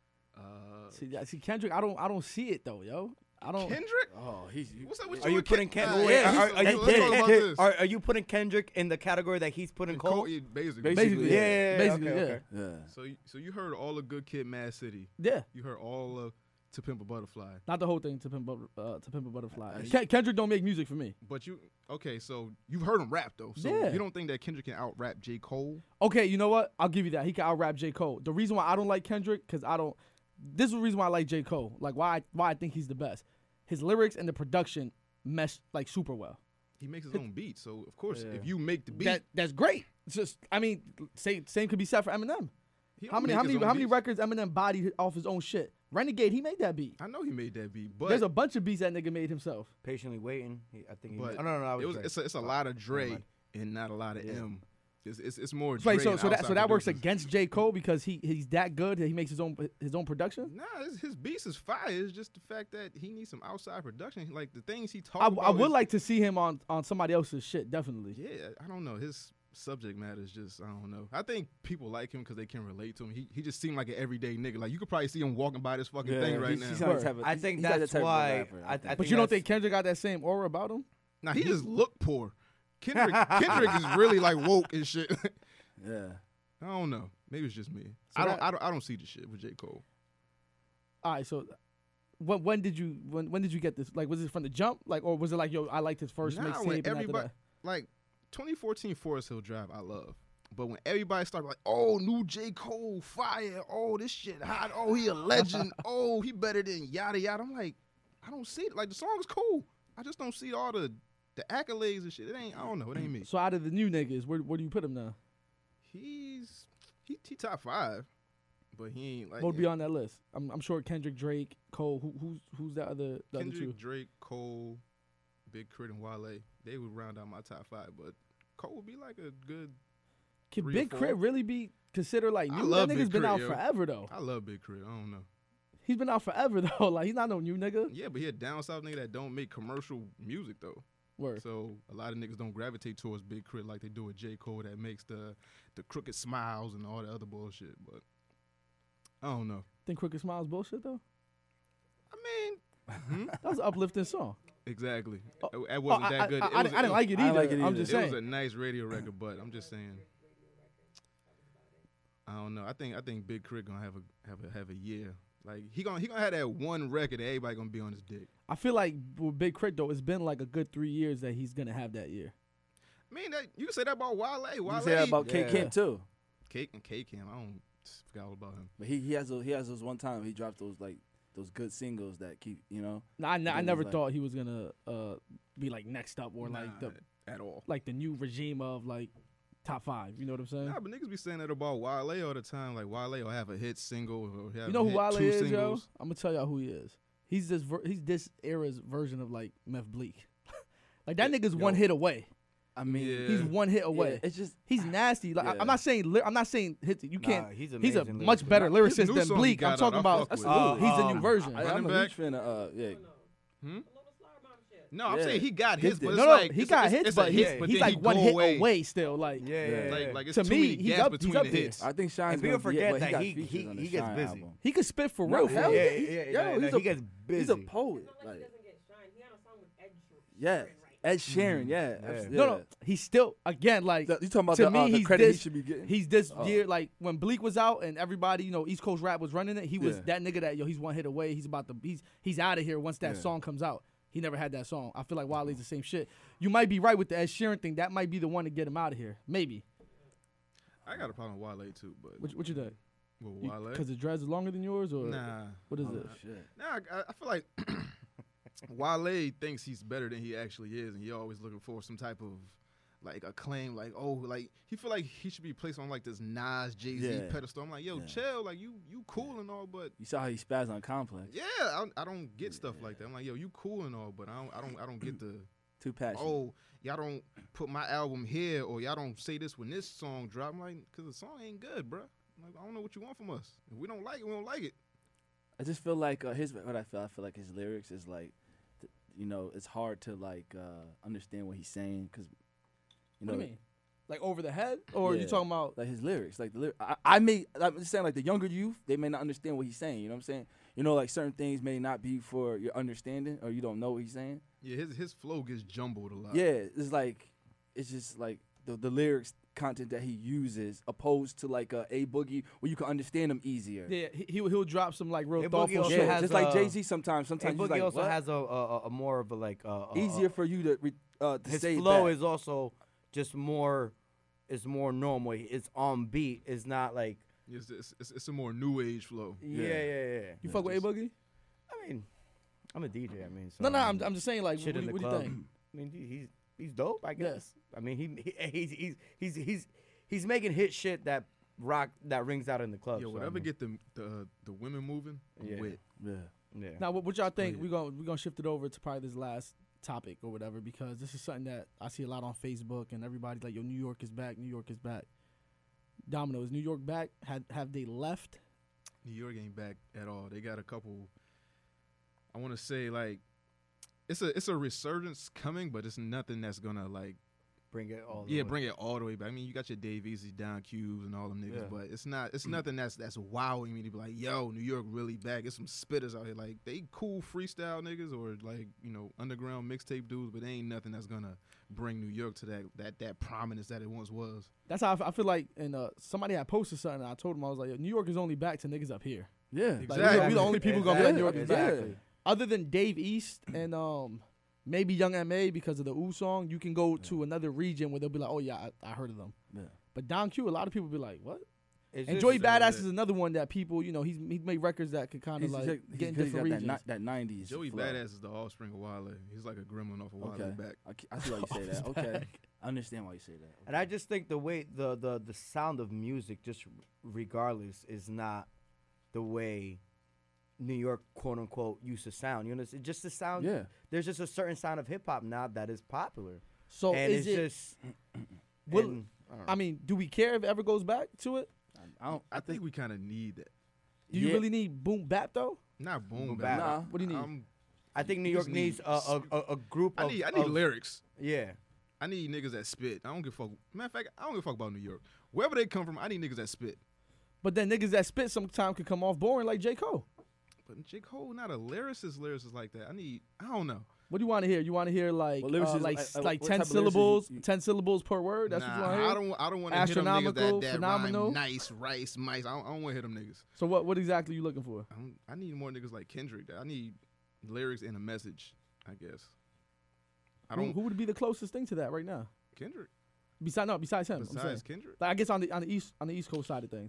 See Kendrick. I don't see it though, yo. I don't. Kendrick. Oh, he's. What's up with Are you and putting Kendrick? Kendrick? Let's talk about this. Are you putting Kendrick in the category that he's putting Cole? Yeah, basically. Basically, Yeah, Basically, okay. Yeah. So you heard all the Good Kid, Mad City. Yeah. You heard all of To Pimp a Butterfly. Not the whole thing. To Pimp a Butterfly. Kendrick don't make music for me. But so you've heard him rap though. So Yeah. you don't think that Kendrick can out rap J. Cole? Okay, you know what? I'll give you that. He can out rap J. Cole. The reason why I don't like Kendrick, because I don't. This is the reason why I like J. Cole. Like why I think he's the best. His lyrics and the production mesh like super well. He makes his own beats. So of course, Yeah. if you make the beat, That's great. It's just I mean, same could be said for Eminem. he How don't many make his own beats. records Eminem bodied off his own shit? Renegade, he made that beat. I know he made that beat, but There's a bunch of beats that nigga made himself. Patiently waiting. I think. He But no. I was Drake. it's a lot of Dre mind. and not a lot of Yeah. M. It's more Dre. Right, so and that outside works producers. against J. Cole because he's that good that he makes his own production. Nah, his beats is fire. It's just the fact that he needs some outside production. Like the things he talks I about. would is- like to see him on somebody else's shit, definitely. Yeah, I don't know. His subject matter is just, I don't know. I think people like him because they can relate to him. He just seemed like an everyday nigga. Like you could probably see him walking by this fucking thing right now. I think that's why. But you don't think Kendrick got that same aura about him? Nah, he just look poor. Kendrick is really like woke and shit. Yeah. I don't know. Maybe it's just me. So I don't see the shit with J. Cole. All right, so when did you get this? Like, was it from the jump? Like, or was it like, yo, I liked his first Nah, when mixtape and after everybody that? like 2014 Forest Hill Drive, I love. But when everybody started like, oh, new J. Cole, fire, oh, this shit hot, oh, he a legend, oh, he better than yada yada. I'm like, I don't see it. Like the song is cool. I just don't see all the accolades and shit. It ain't. I don't know. It ain't me. So out of the new niggas, where do you put him now? He top 5, but he ain't like. What would be on that list? I'm sure Kendrick, Drake, Cole. Who's the other two? Kendrick, Drake, Cole, Big Crit, and Wale. They would round out my top 5, but Cole would be like a good. Can 3 or Big 4. Crit really be considered like I new? love That Big nigga's been Crit, out yo. forever though. I love Big Crit. I don't know. He's been out forever though. Like he's not no new nigga. Yeah, but he a down south nigga that don't make commercial music though. Word. So a lot of niggas don't gravitate towards Big Crit like they do with J. Cole that makes the crooked smiles and all the other bullshit. But I don't know. Think Crooked Smiles bullshit though? I mean, That was an uplifting song. Exactly. Oh, It wasn't that good. I didn't like it I either. didn't like it I'm either. just It was saying. a nice radio record, but I'm just saying. I don't know. I think Big Crit gonna have a year. Like he gonna have that one record that everybody gonna be on his dick. I feel like with Big Crit though, it's been like a good 3 years that he's gonna have that year. I mean, you can say that about Wale. You Wale, say that about K Yeah. Camp too. Cake and K Cam. I don't forgot all about him. But he has those one time he dropped those good singles that keep Nah, I Then never it's like- thought he was gonna be like next up or like Nah, the at all. like the new regime of like top 5. You know what I'm saying? Nah, but niggas be saying that about Wale all the time. Like Wale will have a hit single or have You know who hit Wale 2 is, singles. yo? I'm gonna tell y'all who he is. He's this era's version of like Meth Bleak. Like that nigga's one hit away. I mean Yeah. He's one hit away. yeah, it's just He's nasty. Like Yeah. I'm not saying hits. You can't. Nah, he's He's a amazing much lyricist. better His lyricist new than song he Bleak. I'm got out, talking I about. fuck with it. Absolutely. He's the new version. I'm Running a back? huge fan of No, I'm Yeah. saying he got his, Gifted. but it's No, like he it's, got it's, hits, it's but a he's hit, but he's then like he one go hit away. away still. Like Yeah. Like it's To too me, many he's gaps up- between he's up the there. hits. I think Shine's And people gonna forget but that he got he features on the gets Shine busy. album. he could spit for No, real. hell Yeah, yeah. yeah, He's he a- gets busy. He's a poet. Like, yeah, Ed Sheeran. Yeah, absolutely. No, He's he's still again like you talking about to the, me, the he's credit this- he should be getting? he's this Oh. year like when Bleak was out and everybody East Coast rap was running it. He was Yeah. that nigga that he's one hit away. He's out of here once that Yeah. song comes out. He never had that song. I feel like Wale's the same shit. You might be right with the Ed Sheeran thing. That might be the one to get him out of here. Maybe. I got a problem with Wale too, but What you think? with Wale, Because the dreads is longer than yours, or nah, what is Oh, it? shit. nah. I feel like Wale thinks he's better than he actually is, and he always looking for some type of like acclaim, like like he feel like he should be placed on like this Nas, Jay-Z Yeah. pedestal. I'm like, yo, Yeah. chill, like you cool and all, but You saw how he spazzed on Complex. yeah, I don't get stuff like that. I'm like, yo, you cool and all, but I don't get the Too passionate. oh, y'all don't put my album here, or y'all don't say this when this song drop. I'm like, cause the song ain't good, bruh. Like, I don't know what you want from us. If we don't like it, we don't like it. I just feel like I feel like his lyrics is like, it's hard to like understand what he's saying because, What do you mean? Like over the head, or Yeah. you talking about? like his lyrics, like I'm just saying like the younger youth, they may not understand what he's saying. You know what I'm saying? Like certain things may not be for your understanding, or you don't know what he's saying. Yeah, his flow gets jumbled a lot. Yeah, it's just like the lyrics content that he uses, opposed to like a Boogie where you can understand him easier. Yeah, he'll drop some like real Hey, Boogie thoughtful also shit. Yeah, has, just like Jay-Z sometimes. Hey, Sometimes he's Boogie like, also what? has a more of a like easier for you to his say it flow back. is also just more normal. It's on beat. It's not like It's a more new age flow. yeah. You fuck with A Boogie? I mean, I'm a DJ. I mean, so No, I'm just saying like, shit what in do the you club. think? I mean, he's dope. I Yeah. guess. I mean, he's making hit shit that rings out in the club. Yo, so, whatever I mean, get the women moving, I'm Yeah. with. Yeah. yeah. Now, what y'all think? yeah. We're gonna shift it over to probably this last topic or whatever, because this is something that I see a lot on Facebook and everybody's like, "Yo, New York is back. New York is back." Domino, is New York back? Have they left? New York ain't back at all. They got a couple. I want to say like, it's a resurgence coming, but it's nothing that's gonna like Bring it all. the yeah way. bring it all the way back. I mean, you got your Dave Easy, Don Q's, and all them niggas, Yeah. but it's nothing that's wowing me to be like, yo, New York really back. It's some spitters out here, like they cool freestyle niggas or like underground mixtape dudes, but they ain't nothing that's gonna bring New York to that prominence that it once was. That's how I feel like. And somebody had posted something. And I told him I was like, "Yo, New York is only back to niggas up here. Yeah. Like, Exactly. we the only people gonna be like New York is back." Exactly. Other than Dave East and maybe Young M.A. because of the Ooh song, you can go to another region where they'll be like, "Oh yeah, I heard of them." Yeah. But Don Q, a lot of people be like, "What?" It's And just- Joey Badass that- is another one that people, he's made records that could kind of like get in different got regions. that 90s. Joey flow. Badass is the offspring of Wale. He's like a gremlin off of Wale Okay. back. I see why you say that. Okay. I understand why you say that. And I just think the way the sound of music, just regardless, is not the way New York, quote unquote, used to sound. You know, it's just the sound. Yeah. There's just a certain sound of hip hop now that is popular, So and is it's it? just. will- and, I don't know. I mean, do we care if it ever goes back to it? I think we kind of need that. Do you Yeah. really need boom bap though? Not boom Boom bap. bap. Nah. What do you need? I think New you York just need needs a group I of. need of- lyrics. Yeah. I need niggas that spit. I don't give a fuck. Matter of fact, I don't give a fuck about New York. Wherever they come from, I need niggas that spit. But then niggas that spit sometimes could come off boring like J. Cole. But J. Cole not a lyricist like that. I don't know. What do you want to hear? You want to hear like Well, lyrics is like like- like what 10 type of lyrics is syllables, you- 10 syllables per word? That's what you want to hear? I don't want to hit them niggas Astronomical, that phenomenal? rhyme nice, rice, mice. I don't want to hit them niggas. So what exactly you looking for? I need more niggas like Kendrick. I need lyrics and a message, I guess. I Who, don't. who would be the closest thing to that right now? Kendrick. Besides him. I'm saying. Besides Kendrick. Like, I guess on the East Coast side of things.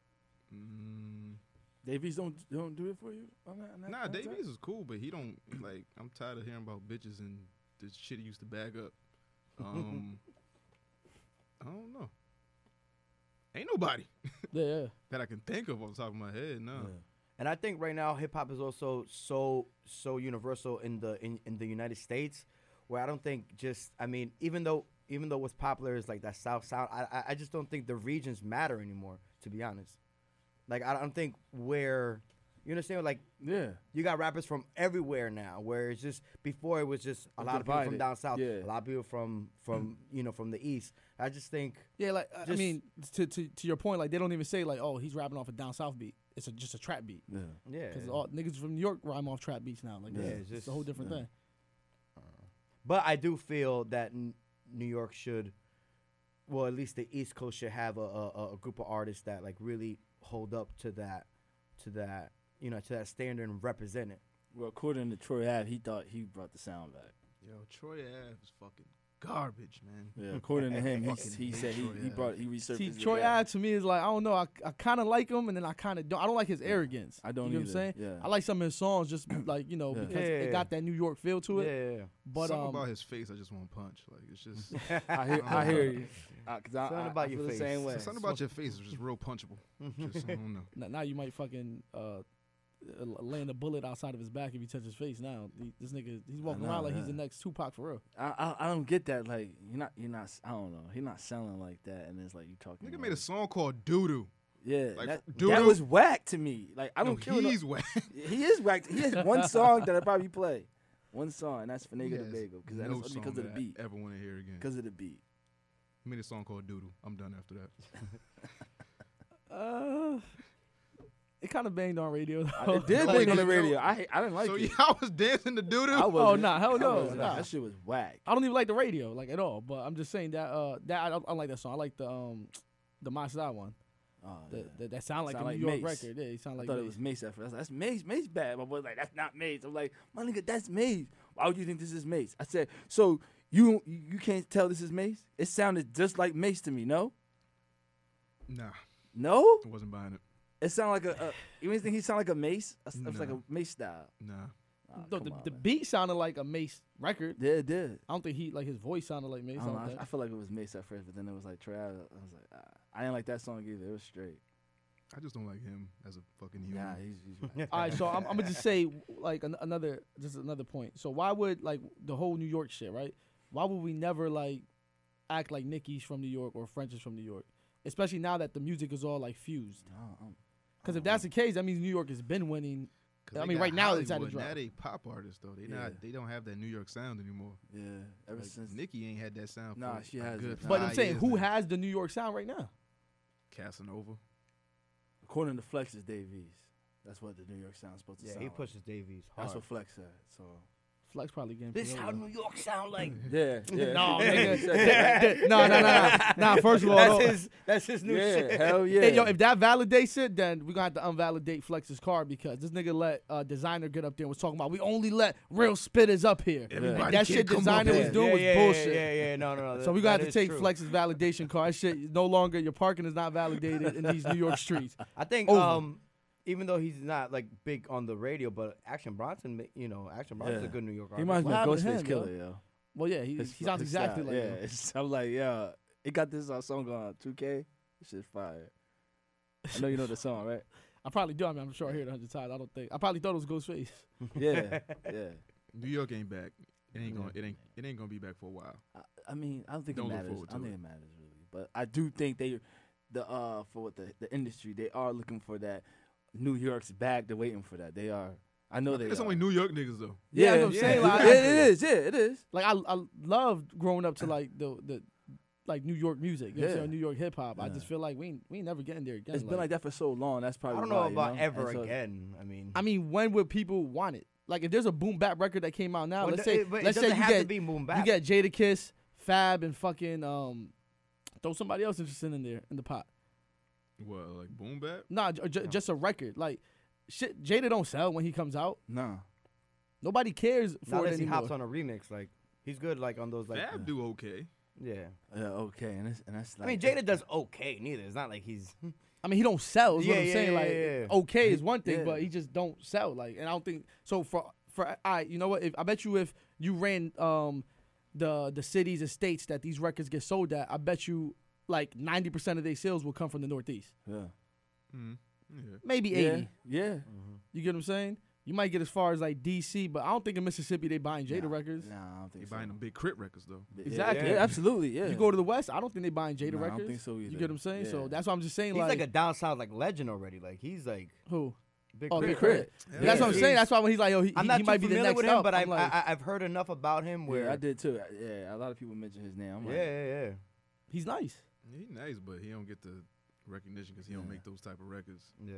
Davies don't do it for you on that Nah, contract? Davies is cool, but he don't like. I'm tired of hearing about bitches and the shit he used to bag up. I don't know. Ain't nobody Yeah. that I can think of off the top of my head. No. Yeah. And I think right now hip hop is also so universal in the United States, where I don't think even though what's popular is like that South sound, I just don't think the regions matter anymore, to be honest. Like I don't think where, you understand, like Yeah. you got rappers from everywhere now, where it's just before it was just a lot of people from Divided. down south, Yeah. a lot of people from from the east. I just think Yeah, like I Just- mean, to your point, like they don't even say like, oh, he's rapping off a down south beat. It's just a trap beat. Yeah. yeah. Because all niggas from New York rhyme off trap beats now. Like, Yeah, it's it's a whole different yeah. thing. But I do feel that New York should, well, at least the East Coast should have a group of artists that like really hold up to that standard and represent it. Well, according to Troy Ave, he thought he brought the sound back. Yo, Troy Ave is fucking garbage, man. Yeah. According to him, Fucking he hate said Troy Ave. he resurfaced. See, it Troy again. Ave to me is like, I don't know. I kind of like him, and then I kind of don't. I don't like his arrogance. I don't You know what I'm saying? either, yeah. I like some of his songs just like, Yeah. because Yeah. it got that New York feel to it. Yeah. But Something about his face, I just want to punch. Like it's just I hear you. Cause Something about I your feel the face. same way. something about your face is just real punchable. Just I don't know. now you might fucking land a bullet outside of his back if you touch his face. Now this nigga, he's walking know, around like he's yeah. the next Tupac for real. I don't get that. Like you're not. I don't know. He's not selling like that, and it's like you talking. Nigga about made a song called Doo Doo. Yeah, like, that Doodoo- was whack to me. Like I No, don't care. he's whack. He is whack. He has one song that I probably play. One song, and that's Finega He the has Bagel, because no that's song because of the that beat. I ever want to hear again. Because of the beat. He made a song called Doo Doo. I'm done after that. It kind of banged on radio though. It did Like, bang on the you know- radio. I didn't like so it. y'all was dancing to Doo Doo? I Oh wasn't. nah, hell I no. wasn't. Nah. That shit was whack. I don't even like the radio like at all. But I'm just saying that I don't like that song. I like the My Side one. Oh, yeah. That sound like Sound a like New York Mace. record. Yeah, it sound I like thought it Mace. was Mace at first. That's Mace. Mace bad. My boy's like, that's not Mace. I'm like, my nigga, that's Mace. Why would you think this is Mace? I said, so you can't tell this is Mace? It sounded just like Mace to me. No, Nah, no. I wasn't buying it. It sounded like a. You even think he sounded like a Mace? It was like Nah. a Mace style. Nah. Oh, No, come on, the man. beat sounded like a Mace record. Yeah, it did. I don't think his voice sounded like Mace. I, don't know, don't think. I feel like it was Mace at first, but then it was like Trav. I was like, I didn't like that song either. It was straight. I just don't like him as a fucking human. Yeah, he's All right, so I'm gonna just say like another point. So why would like the whole New York shit, right? Why would we never like act like Nicki's from New York or French is from New York, especially now that the music is all like fused? Because if that's the case, that means New York has been winning. 'Cause I they mean, got right now it's at a Hollywood. drop. Now they pop artists though. They don't have that New York sound anymore. Yeah, ever Like, since Nicki ain't had that sound. Nah, for she a hasn't. good But 5 I'm saying, years who now. has the New York sound right now? Casanova? according to Flex is Davies. That's what the New York sound's supposed to Yeah, sound. he like. pushes Davies hard. That's what Flex said. So Flex probably getting. This paid how over. New York sound like. yeah, yeah. No, He nigga. said that. Nah. First of all, That's his new Yeah, shit. hell yeah. Hey, yo, if that validates it, then we're gonna have to unvalidate Flex's card because this nigga let Designer get up there and was talking about we only let real spitters up here. Everybody Like, that can't shit come up Designer was here. doing was bullshit. Yeah, no. So we're gonna have that to is take true. Flex's validation card. That shit no longer your parking is not validated in these New York streets. I think Over. even though he's not like big on the radio, but Action Bronson, Action Bronson's Yeah. a good New York He artist. reminds me What of happened to Ghostface him, Killer, yo. Well, yeah, he His- sounds his exactly style, like yeah. him. I'm like, yeah, he got this song on 2K. This shit's fire. I know you know the song, right? I probably do. I mean, I'm sure I heard it 100 times. I probably thought it was Ghostface. Yeah, yeah. New York ain't back. It ain't gonna be back for a while. I mean, I don't think Don't it look matters. forward I don't to think it. it matters really, but I do think for the industry, they are looking for that. New York's back. They're waiting for that. They are. I know they. It's are. only New York niggas though. Yeah, that's what I'm saying, like, it is. Yeah, it is. Like I loved growing up to like the like New York music, you know what I'm Yeah. saying, New York hip hop. I Yeah. just feel like we ain't never getting there again. It's been like that for so long. That's I probably. don't know why, about you know? ever And so- again. I mean, when would people want it? like if there's a boom bap record that came out now, Well, let's say but it let's say doesn't you have to get be boom you bap. get Jadakiss, Fab, and fucking throw somebody else interesting in there in the pot. What, like boom bap? Nah, just a record. Like shit, Jada don't sell when he comes out. Nah. Nobody cares Not for it unless he anymore. hops on a remix. Like he's good. Like on those like. Fab do okay. Yeah. Okay, and that's like. I mean, Jada does okay. Neither. It's not like he's. I mean, he don't sell. Is what Yeah, I'm yeah, saying. yeah, Like, yeah. okay is one thing, Yeah. but he just don't sell. Like, and I don't think so. For you know what? If I bet you if you ran the cities and states that these records get sold at, I bet you like 90% of their sales will come from the Northeast. Yeah. Mm. Yeah. Maybe Yeah. 80. Yeah. You get what I'm saying? You might get as far as like DC, but I don't think in Mississippi they buying Jada Nah, records. Nah, I don't They think so. buying them big crit records though. Yeah, Exactly. Yeah, absolutely. Yeah. You go to the West, I don't think they buying Jada Nah, I records. don't think so either. You get what I'm saying? So Yeah. that's why I'm just saying He's like a down south like legend already. Like he's like who? Big Oh, Crit. Big Crit. Yeah. That's what I'm He's- saying. That's why when he's like, yo, he I'm not might too be the familiar next with him, up. but I'm like, I've heard enough about him where Yeah, I did too. Yeah, a lot of people mention his name. I'm Yeah, like, yeah. he's nice. He nice, but he don't get the recognition because he don't Yeah. make those type of records. Yeah.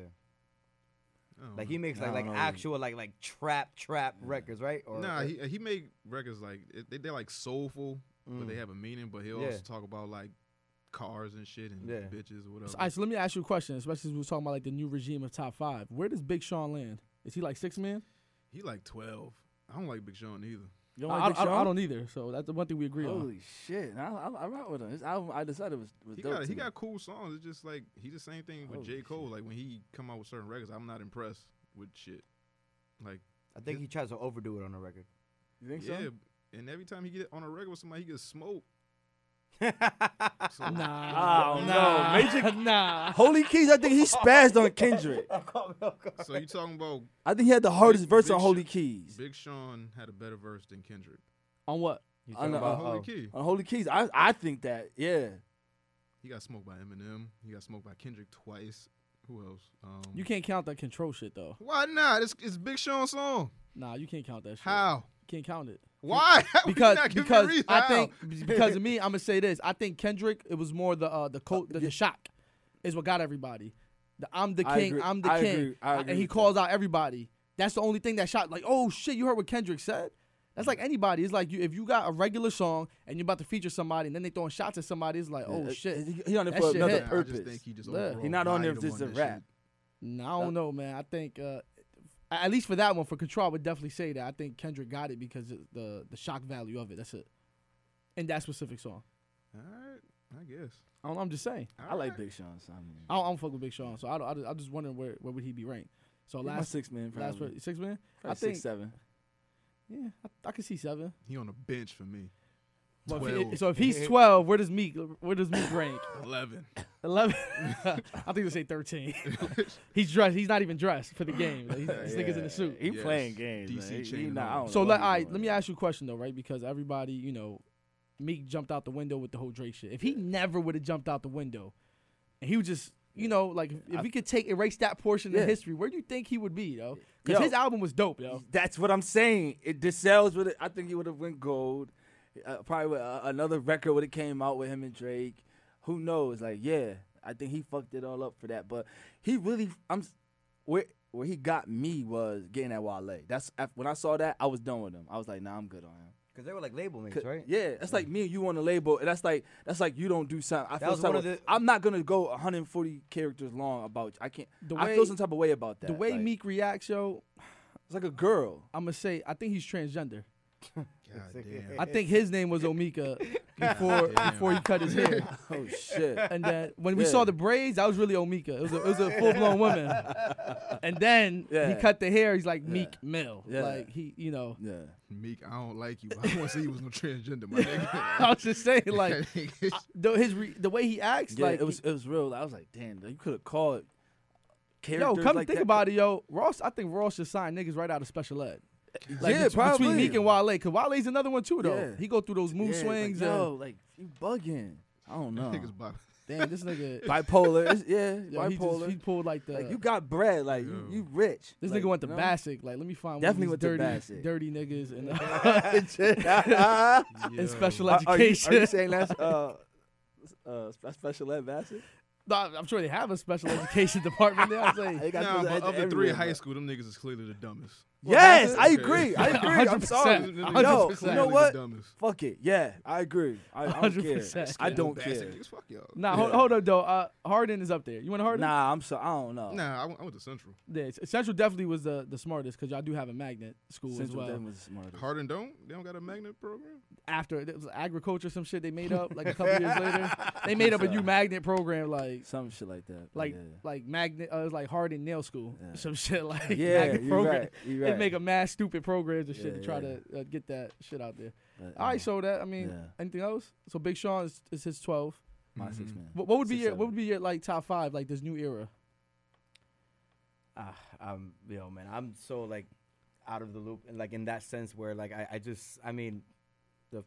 I don't Like know. he makes I like don't know. actual like trap records, right? Or Nah, he make records like they're like soulful, but they have a meaning. But he'll Yeah. also talk about like cars and shit and Yeah. bitches or whatever. So, all right, so let me ask you a question, especially as we were talking about like the new regime of top 5. Where does Big Sean land? Is he like 6 man? He like 12. I don't like Big Sean either. you don't I, like Big I Sean? don't either. So that's the one thing we agree on. Holy shit! I rock with him. His album, I decided was He dope. got to he me. got cool songs. It's just like he's the same thing with Holy J. Cole. Like when he come out with certain records, I'm not impressed with shit. Like I think he tries to overdo it on the record. You think yeah, so? and every time he get on a record with somebody, he gets smoked. So, Nah, Oh, nah, no. Major- nah. Holy Keys, I think he spazzed on Kendrick. so you talking about I think he had the hardest Big- verse Big on Sh- Holy Keys. Big Sean had a better verse than Kendrick. On what? He's I talking know, about Holy Key. On Holy Keys, I think that, yeah. He got smoked by Eminem. He got smoked by Kendrick twice. Who else? You can't count that control shit though. Why not? It's Big Sean's song. Nah, you can't count that shit. How? You can't count it. Why? How you Because not giving me a because reason? I How? think because of me, I'm gonna say this. I think Kendrick, it was more the shock is what got everybody. The I'm the I king, agree. I'm the I king, agree. I agree and he with calls out everybody. That's the only thing that shot. Like, oh shit, you heard what Kendrick said? That's like anybody. It's like if you got a regular song and you're about to feature somebody, and then they throwing shots at somebody. It's like, oh shit. He on it That for shit another hit. I purpose. just think he just Yeah. overall He not on there valued just him to that rap. shit. No, I don't know, man. I think at least for that one, for Control, I would definitely say that. I think Kendrick got it because of the shock value of it. That's it. And that specific song. All right, I guess. I don't know, I'm just saying. I like Big Sean. So I mean, I don't fuck with Big Sean, so I'm just wondering where would he be ranked. So he's my last 6 man. last Probably. 6 man. Probably I think 6, 7. yeah, I can see 7. He on the bench for me. Well, 12. so if he's 12, where does Meek rank? 11. 11. I think they say 13. He's dressed. He's not even dressed for the game. Like, this nigga's in a suit. He Yes. playing games. DC man. chain and I all. don't So know what all he right, doing. let me ask you a question though, right? Because everybody, Meek jumped out the window with the whole Drake shit. If he never would have jumped out the window, and he was just, like, if we could erase that portion Yeah. of history, where do you think he would be, yo? Because Yo. his album was dope, yo. That's what I'm saying. The sales would. I think he would have went gold. Probably with, another record would have came out with him and Drake. Who knows? Like, yeah, I think he fucked it all up for that. But he really, where he got me was getting at Wale. That's when I saw that, I was done with him. I was like, nah, I'm good on him. Because they were like label mates, right? Yeah, that's like me and you on the label, and that's like you don't do something. I feel was some one of type the- I'm not gonna go 140 characters long about. I can't. The I way- feel some type of way about that. The way like, Meek reacts, yo, it's like a girl. I'm gonna say I think he's transgender. God damn. I think his name was Omika before he cut his hair. Oh shit. And then when we Yeah. saw the braids, that was really Omika. It was a full blown woman. And then he Yeah. cut the hair. He's like Meek Mill. Yeah. Like he, Yeah. Meek, I don't like you. But I don't want to say you was no transgender, my nigga. I was just saying, like the way he acts, Yeah, like it was real. I was like, damn, you could have called yo, characters come like think that. about it, yo. Ross, I think Ross should sign niggas right out of special ed. Like, Yeah, probably. between Meek and Wale, because Wale's another one too, though. Yeah. He go through those mood Yeah, swings. Like, and, yo, like you bugging. I don't know. Niggas bop. damn, this nigga, Bipolar. yo, Bipolar. he pulled like the. Like you got bread. Like you rich. this like, nigga went to you know? Bassick. Like, let me find Definitely one went of to these Bassick. dirty niggas in Yo. special Are education. you saying that's special ed Bassett? No, I'm sure they have a special education department there. I'm saying, They got Nah, special but ed of the three everywhere, in high bro. school, them niggas is clearly the dumbest. Yes, I Boston? agree. I agree. I'm 100%. sorry. 100%. Yo, you know what? Dumbest. Fuck it. Yeah, I agree. I don't care. 100%. I don't Bastard care. niggas, fuck y'all. Nah, hold up though. Harden is up there. You want Harden? Nah, I'm so I don't know. Nah, I went to Central. Yeah, Central definitely was the smartest because y'all do have a magnet school Central as well. Denver was smart. Hardin don't? They don't got a magnet program? After it was agriculture, some shit they made up like a couple years later. They made up a new magnet program like Some shit like that. like yeah. like magnet. It was like Harden Nail School, Yeah. some shit like Yeah, magnet you program. right. You They right. make a mass stupid programs and shit Yeah, to try yeah. to get that shit out there. But, All right, so that I mean, yeah. anything else? So Big Sean is his 12. My Mhm. 6 man. What would be 6, your 7. what would be your like top 5 like this new era? Yo, man, I'm so like out of the loop, and like in that sense where like I mean, the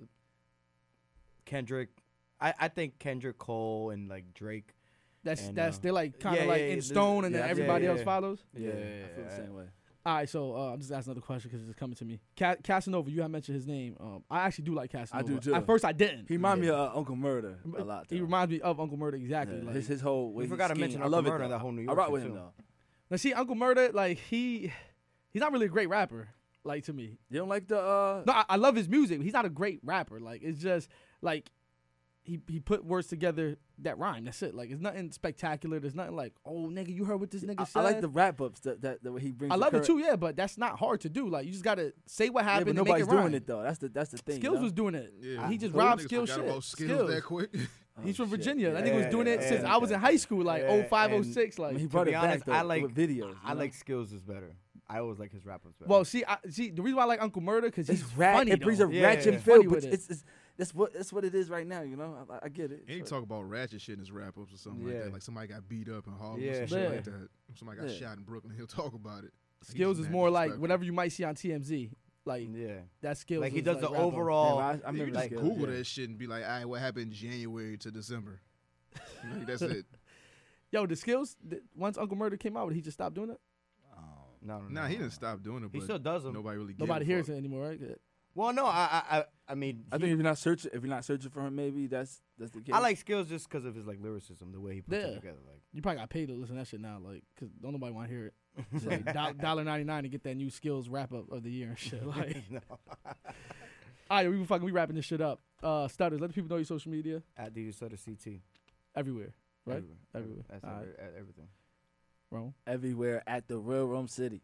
Kendrick, I think Kendrick Cole and like Drake. That's And, they're like kind of yeah, like yeah, in yeah, stone, and then yeah, everybody yeah, else yeah. follows. Yeah, I feel the same way. All right, so I'm just asking another question because it's coming to me. Casanova, you have mentioned his name. I actually do like Casanova. do, too. At first, I didn't. He remind me of Uncle Murder a lot. He though. reminds me of Uncle Murder exactly. Yeah, like, his whole. We way forgot to he mention scheme. I Uncle love Murder, it. that whole New I York rock shit, with him too. though. now, see, Uncle Murder, like he's not really a great rapper. Like to me, You don't like the no, I love his music. But he's not a great rapper. Like it's just like he put words together that rhyme. That's it. Like it's nothing spectacular. There's nothing like, oh nigga, you heard what this nigga said. I like the rap ups that way he brings. I the love it current- too, yeah, but that's not hard to do. Like you just gotta say what Yeah, happened but and nobody's make it rhyme. doing it though. That's the thing. Skills you know? was doing it. Yeah. He just Those robbed niggas Skills forgot shit. about Skills Skills. that quick. He's from shit. Virginia. That nigga was doing it Yeah, since yeah, I was in high school, like yeah, 05, and- 06. I Like, mean, he To brought be it honest, back though, I like with videos. I like Skills is better. I always like his rap was better. well, see, the reason why I like Uncle Murder because he's It's funny. It brings though. a Yeah, ratchet yeah. feel, Funny but with it. it's that's what it is right now. You know, I get it. And he talk about ratchet shit in his rap ups or something like Yeah. that. Like somebody got beat up in Harlem or Yeah. some shit Yeah. like that. Somebody got Yeah. shot in Brooklyn. He'll talk about it. Skills He's is mad more like disrespectful. whatever you might see on TMZ. Like yeah, that Skills. like he is does the rap up. overall. I You remember can just Skills, Google yeah. that shit and be like, all right, what happened January to December? Like, that's it. Yo, the Skills. Once Uncle Murder came out, he just stopped doing it. No, Nah, he didn't stop doing it, He but still does them. nobody really gives Nobody a hears fuck. it anymore, right? Well, no, I mean, I think if you're not searching for him, maybe that's the case. I like Skills just because of his like lyricism, the way he puts Yeah. it together. Like, You probably got paid to listen to that shit now, like, cause don't nobody want to hear it. It's like $1.99 to get that new Skills wrap up of the year and shit. Like, no. all right, we wrapping this shit up. Stutters, let the people know your social media At the Sutter CT, everywhere, right? everywhere. Everywhere. That's All right. at everything. Rome, everywhere at the Real Rome City.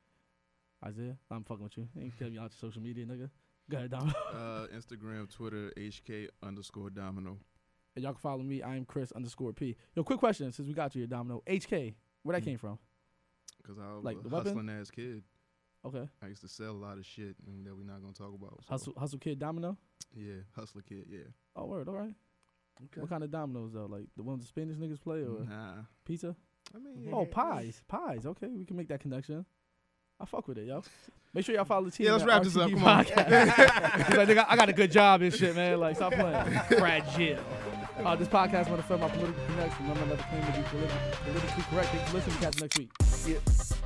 Isaiah, I'm fucking with you. You ain't tell me out your social media, nigga. Go ahead, Dom. Instagram, Twitter, HK_Domino. And y'all can follow me. I am Chris_P. Yo, quick question since we got you here, Domino. HK, where that came from? Because I was Like a the weapon? hustling ass kid. Okay. I used to sell a lot of shit that we're not going to talk about. So. Hustle Kid Domino? Yeah, hustler kid, yeah. Oh, word, all right. Okay. What kind of dominoes, though? Like the ones the Spanish niggas play or Nah. pizza? I mean, Oh, pies. Pies. Okay, we can make that connection. I fuck with it, yo. Make sure y'all follow the team. Yeah, let's at wrap this up. RTP Come on. Podcast. He's like, nigga, I got a good job and shit, man. Like, stop playing. Fragile. This podcast want to film my political connections. Remember, never claim to be politically correct. Thanks for listening. Catch you next week. Yeah.